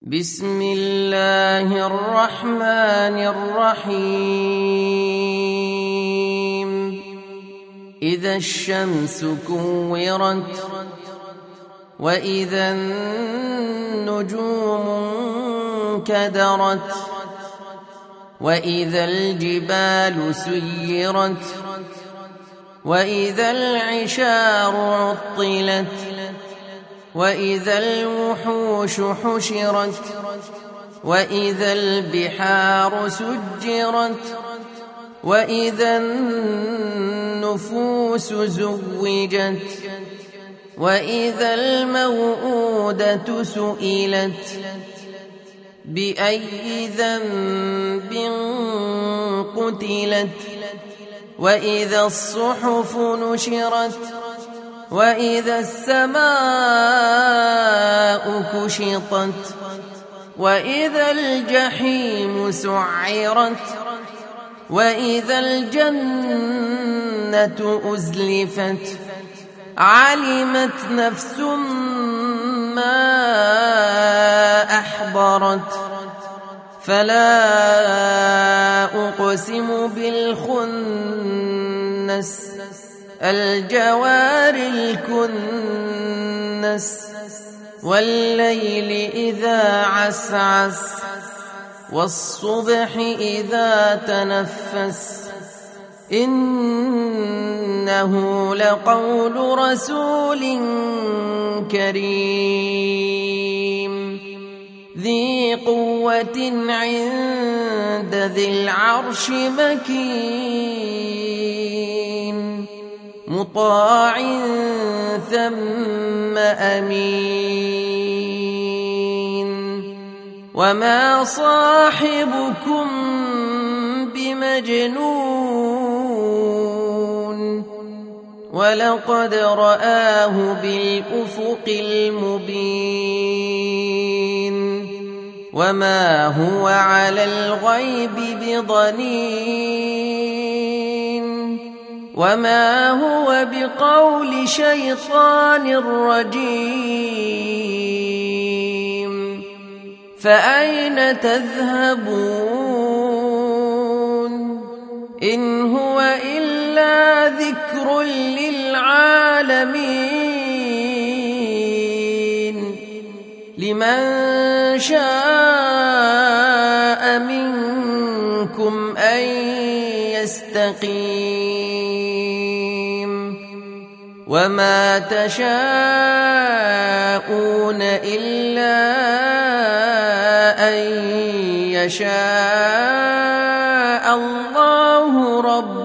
بسم الله الرحمن الرحيم إذا الشمس كورت وإذا النجوم انكدرت وإذا الجبال سيرت وإذا العشار عطلت وإذا الوحوش حشرت وإذا البحار سجرت وإذا النفوس زوجت وإذا الموءودة سئلت بأي ذنب قتلت وإذا الصحف نشرت وإذا السماء كشطت وإذا الجحيم سعرت وإذا الجنة أزلفت علمت نفس ما أحضرت فلا أقسم بالخنس الجوار الكنس والليل إذا عسعس والصبح إذا تنفس إنه لقول رسول كريم ذي قوة عند ذي العرش مكين مطاع ثم أمين وما صاحبكم بمجنون ولقد رآه بالأفق المبين وما هو على الغيب بضنين وما هو بقول شيطان رجيم فأين تذهبون إن هو إلا ذكر للعالمين لمن شاء منكم أن يستقيم وما تشاءون إلا أن يشاء الله رب